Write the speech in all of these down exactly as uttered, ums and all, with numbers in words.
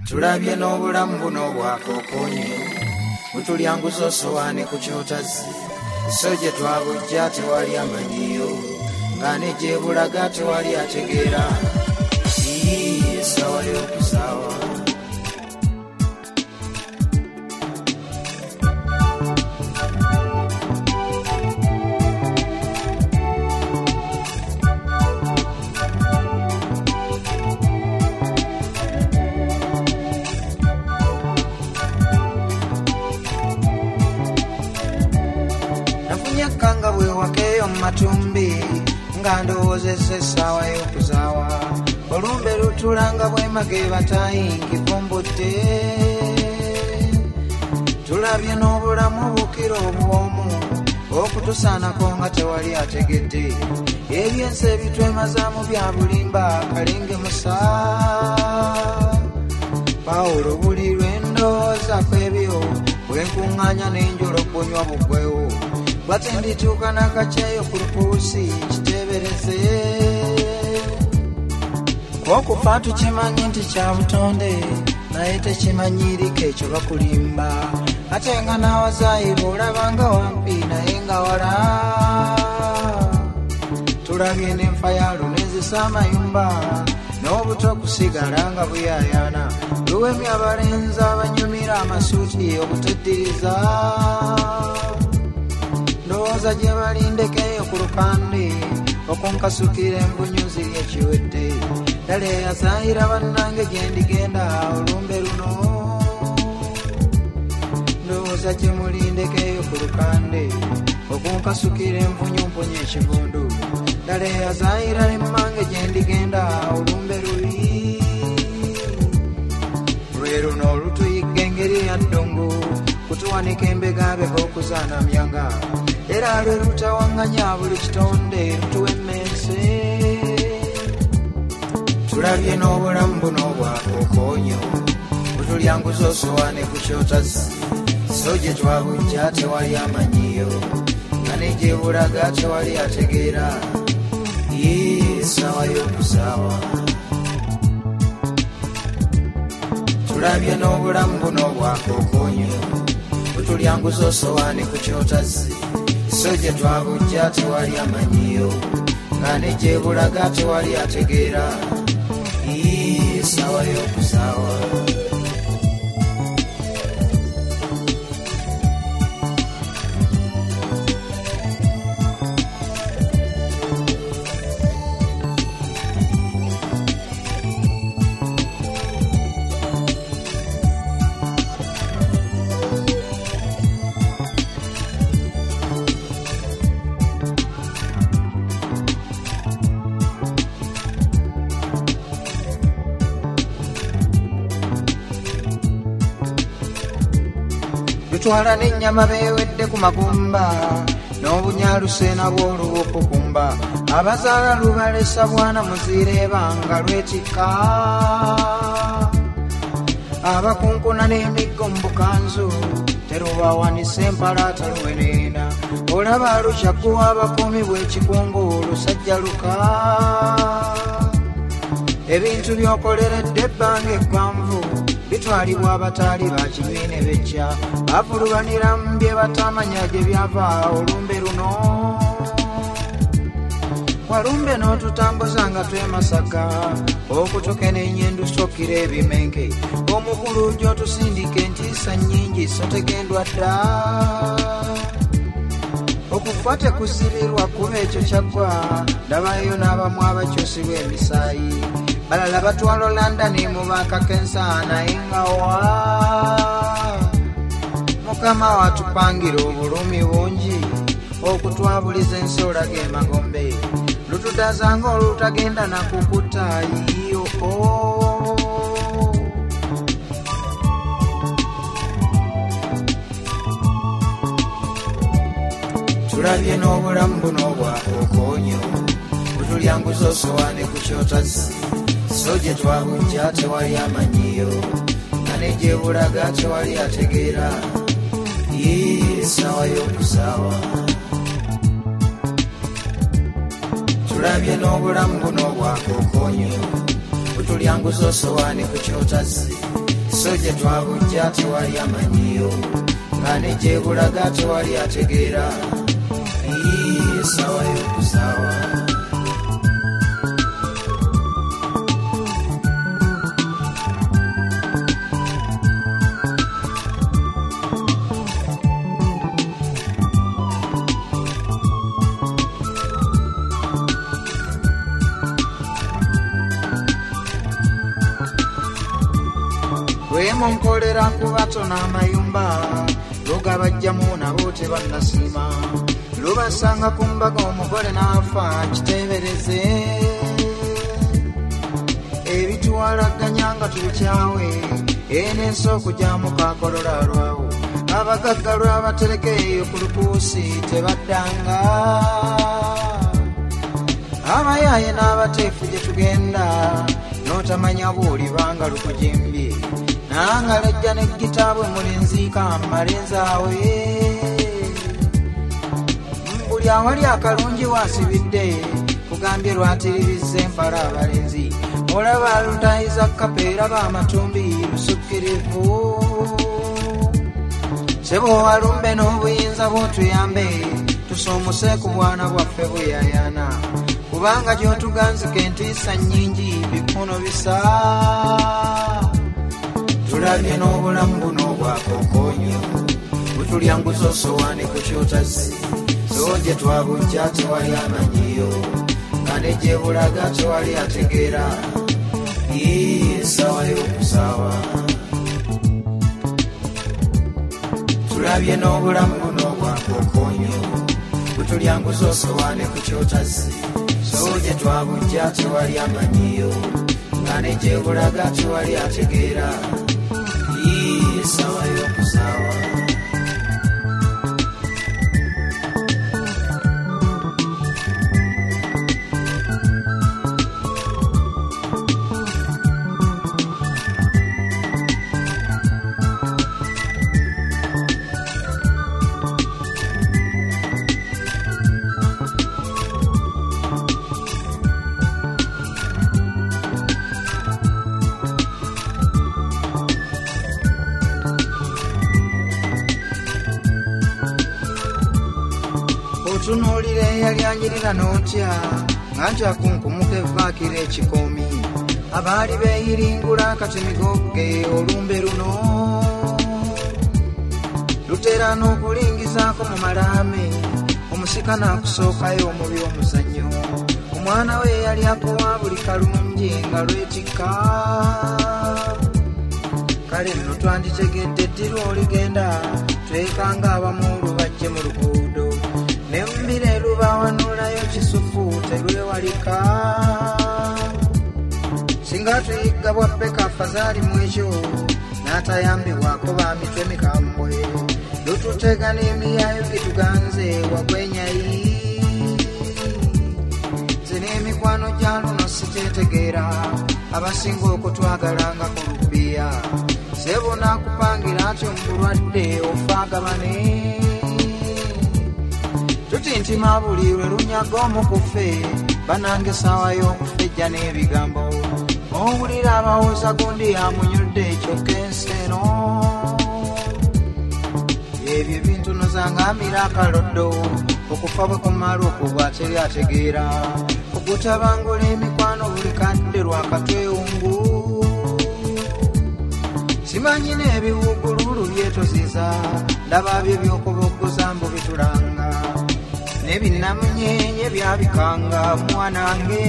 tulabye n'obulamu buno bwakookoonye butulyanguza osowaane ku kyotazi so gye twabujja tewali amanyiyo nga ne gye bulaga tewali ategeera essaawa y'okusaawa kanga bwe wakeeyo mu matumbi nga ndowoozesa essaawa y'okuzaawa olumbe lutulanga bwemage batayi nkivumbudde tulabye n'obulamu bukira obwomu okutusaanako nga tewali ategedde ebyensi ebitwemazaamu bya bulimba kalenge musa pawulo buli lwendowooza kwebyo bwenkuŋŋaanya n'enjolo kunywa bugwewo bwate ndituuka n'akakyayo ku lupuusi kiteebereze okufa tukimanyi nti kya butonde naye tekimanyirika ekyo bakulimba ate nga n'awazaayibwa olabanga wampi naye nga wala tulabye n'enfa yalo n'ezisa amayumba n'obuto okusigala nga buyaayaana luwemya abalenzi abanyumira amasuuti obuteddiriza ndowooza gye balindekeyo ku lukande okunkasukira embunyu ziri ekiwedde ddala eyazaayira bannange gye ndigenda olumbe luno ndowooza gye mulindekeyo ku lukande okunkasukira embunyu mpunye ekivundu ddala eyazaayira nemmange gye ndigenda olumbe luli lwe luno olutuyigga engeri ya ddungu kutuwanika embegabega okuzaanamyanga era lwe lutawaŋŋanya buli kitonde lutuwa emmeese tulabye n'obulamu buno bwakookoonyo butulyanguza osowaane ku kyotazi so gye twabujja tewali amanyiyo nga ne gye bulaga tewali ategeera essaawa y'okusaawa tulabye n'obulamu buno bwakookoonyo butulyanguza osowaane ku kyotazi so gye twabujja tewali amanyiyo nga ne gye bulaga tewali ategeera essaawa y'okusaawa twala n'ennyama beewedde ku magumba n'obunyaaluse nabwo olw'okukumba abazaala lubalesa bwana muzireeba nga lwetikka abakunkuna n'emiggo mu bukanzu terubawanisa empalaata luweneena olaba lukyagguwa abakuumi bw'ekikungu lusajja luka ebintu by'okoleredde ebbanga eggwanvu bitwalibwa abataali bakibiine bejja bavulubanira mu bye batamanya gye byava olumbe luno walumbe n'otutambuza nga twemasaka okutukenenya endusokira ebimenke omukulu gy'otusindika entiisa nnyingi so tegendwa dda okufa tekuzirirwa kuba ekyo kyaggwa ndabayo n'abamu abakyusibwa emisaayi balala batwala London mu bakakensa naye nga wa mukama watupangira obulumi bungi okutwabuliza ensoola g'emagombe lutudazanga olutagenda nakukuta yiyo tulabye n'obulamu buno bwakookoonyo butulyanguza osowaane ku kyotazi so gye twabujja tewali amanyiyo nga ne gye bulaga tewali ategeera essaawa y'okusaawa tulabye n'obulamu buno bwakookoonyo butulyanguza osowaane ku kyotazi so gye twabujja tewali amanyiyo nga ne gye bulaga tewali ategeera sawa y'okusaawa lwemunkolera kubatona amayumba lugabajjamu nabo tebannasiima lubasanga ku mbaga omugole n'afa kiteebereze ebituwalaganya nga tubikyawe enensi okugyamu kakolola lwawo abagagga lwabatereka eyo ku lukuusi tebaddanga abayaaye n'abateefu gye tugenda n'otamanya bw'olibanga lukujimbye nanga lejja n'egitaabwe mulinziika mmalenzaawe buli awali akalungi waasibidde kugambye lwatiririza empala abalenzi olaba lutayiza kapeera b'amatumbi lusukkirivu sebo walumbe n'obuyinza bw'otuyambe tusoomose ku bwana bwaffe buyayana kubanga gy'otuganzika entiisa nnyingi bikuno bisa tulabye n'obulamu buno obwakokonyo butulyanguza osowaane ku kyotazzi so gye twabujja tewali amanyiyo nga ne gye bulaga tewali ategeera sawa y'okusaawa tulabye n'obulamu buno obwakokonyo butulyanguza osowaane ku kyotazzi so gye twabujja tewali amanyiyo nga ne gye bulaga tewali ategeera sawa y'okusaawa otunuulira eyalyanjirira n'otya nga nti akunkumuka evaakira ekikoomi abaali beeyiringula akatemigogge olumbe luno lutera n'okulingizaako mu malaame omusika n'akusookayo omubi omuzannyo omwana we yali akuwa buli kalungi nga lwetikka kale nno twanditegedde ddirwa oligenda twekanga abamu lubajje mu luguudo nembire lubawanulayo kisufu telwewalika singa tuyigga bwaffe kafazaali mu ekyo n'atayambibwako ba mitwe mikambwe lututega n'emiyayo gituganze wagwenyayi zina emikwano gya luno sitetegeera abasinga okutwagalanga ku lupiya sebo nakupangira atyo mbulwadde ofaagabane tutintima buli lwe lunyaga omukufe banange essaawa y'okufejja n'ebigambo owulira abawoza gundi amunyudde ekyokka ensi eno ebyo ebintunuzangambira akaloddo okufa bwe kumala okugwa teri ategeera okutabangula emikwano buli kadde lwakatwewungu simanyi n'ebiwugululu byetoziza ndaba byo by'okuboggoza mbu bitulanga nebinamunyenye byabikanga mwanange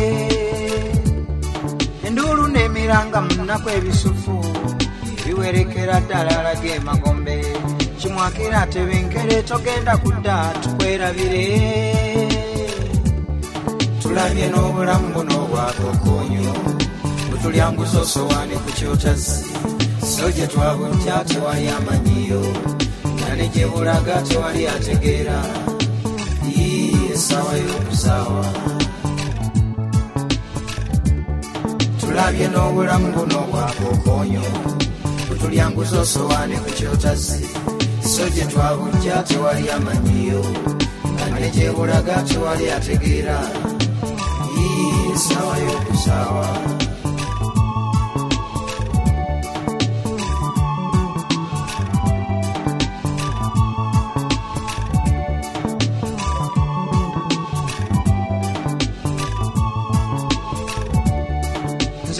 enduulu n'emiranga munaku ebisufu ebiwerekera ddala alaga emagombe kimwakira tebenkere togenda kudda tukwerabire tulabye n'obulamu buno obwakokonyo butulyanguza osowaane ku kyotazzi so gye twabujja tewali amanyiyo nga ne gye bulaga tewali ategeera sawa y'okusaawa tulabye n'obulamu buno obwakokonyo butulyanguza osowaane ku kyotazzi so gye twabujja tewali amanyiyo nga ne gye bulaga tewali ategeera sawa y'okusaawa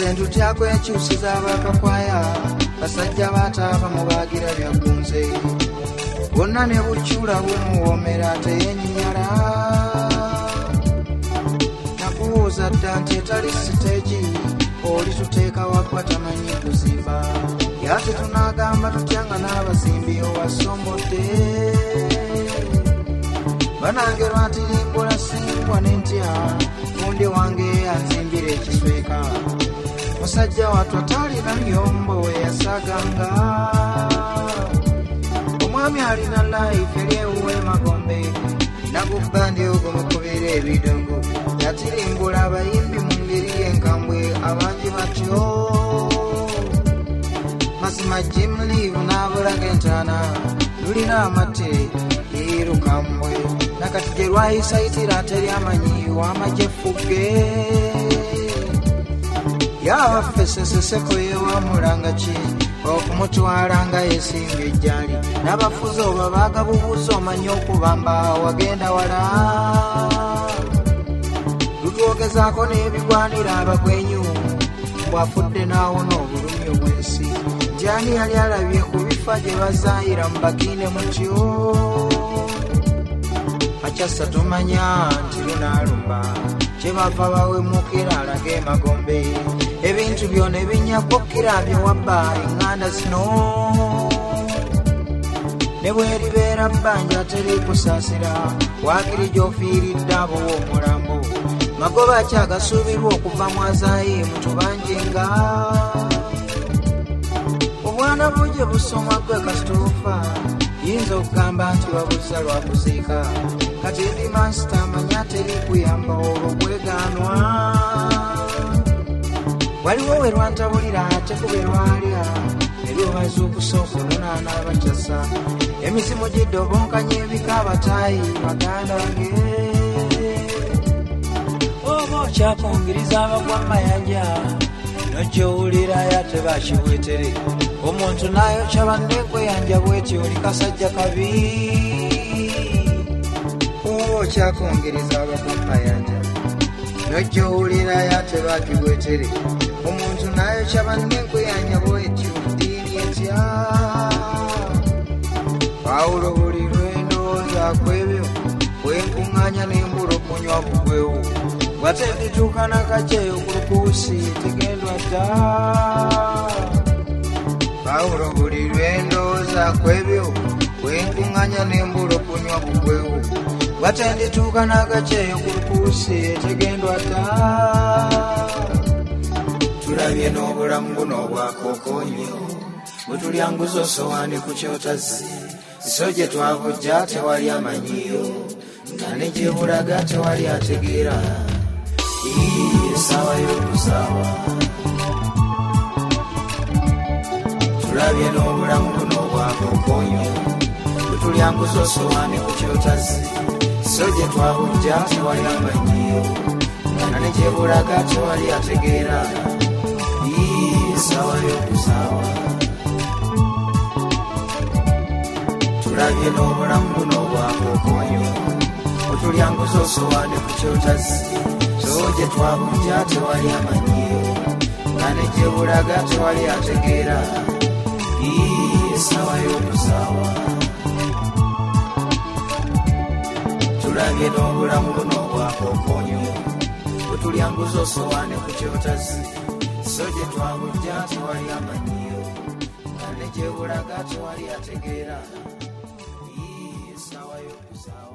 esentu tyakwekyusiza abakakwaya basajja bataava mubagira byagunze bonna ne bukyula bumuwoomera teyenyinyala nakubuuza dda nti etali siteegi oli tuteeka wagwa tamanyi kuzimba yate tunaagamba tutyanga n'abazimbi owasombodde banange lwatirimbula simbwa n'entya mundi wange anzimbira ekisweka musajja wattu atalina myombo eyasaganga omwami alina life eryewuwe magombe nakubbandi ogumukubira ebidongo yatirimbula abayimbi mu ngeri y'enkambwe abangi batyo mazima Jim Live n'abulaga entaana lulina amate erukambwe nakati gye lwayisayitira teryamanyi wamajefugge yawaffe seseseko yewamulanga ki okumutwala nga yesinga ejjali n'abafuzi oba baagabubuuza omanye okubamba wagenda wala lutwogezaako n'ebigwanira abagwenyu bwafudde n'awona obulumi obw'ensi jani yali alabye ku bifa gye bazaayira mu bakiine mutyo akyassa tumanya nti lunaalumba kyebava bawemukira alage emagombe ebintu byona ebinyakkokira byewabba eŋŋanda zino ne bweribeera bbanja terikusaasira waakiri gy'ofiiridde abo w'omulambo magoba akyagasuubirwa okuva mu azaayimu tubanjenga obwana buje busomwa gwe kasitoofa yinza okugamba nti wabuza lwakuziika kati ndi mansita amanya terikuyamba olwo bwegaanwa waliwo we lwantabulira ate kube lwalya ebyobaza okusooka omunaana abakyasa emizimu giddobonkanya ebika abataayi baganda ge oba okyakungiriza abagwa mayanja nokyowulira yate bakibwetere omuntu n'ayokya banne kweyanja bwetyo oli kasajja kabi oba okyakungiriza abagwa mayanja nokyowulira yate bakibwetere omuntu n'ayokya banne kweyanja bwetyo ddiini etya Pawulo buli lwendowooza kwebyo bwenkuŋŋaanya n'embula okunywa bugwewo bwate ndituuka n'akaceeyo ku lukuusi tegendwa dda Pawulo buli lwendowooza kwebyo bwenkuŋŋaanya n'embula okunywa bugwewo bwate ndituuka n'akaceeyo ku lukuusi tegendwa dda tulabye n'obulamu buno obwakookoonyo bwe tulyanguza osowaani ku kyotazi so gye twavujja tewali amanyiyo nga ne gye bulaga tewali ategeera esaawa y'okusaawa tulabye n'obulamu buno obwakookoonyo bwe tulyanguza osowaani ku kyotazi so gye twavujja tewali amanyiyo nga ne gye bulaga tewali ategeera esaawa y'okusaawa tulabye n'obulamu buno obwakookoonyo bwe tulyanguza osowaani ku kyotazi so gye twabujja tewali amanyiyo nga ne gye bulaga tewali ategeera esaawa y'okusaawa tulabye n'obulamu buno obwakookoonyo bwe tulyanguza osowaani ku kyotazi so gye twabujja tewali amanyiyo nga ne gye bulaga tewali ategeera esaawa y'okusaawa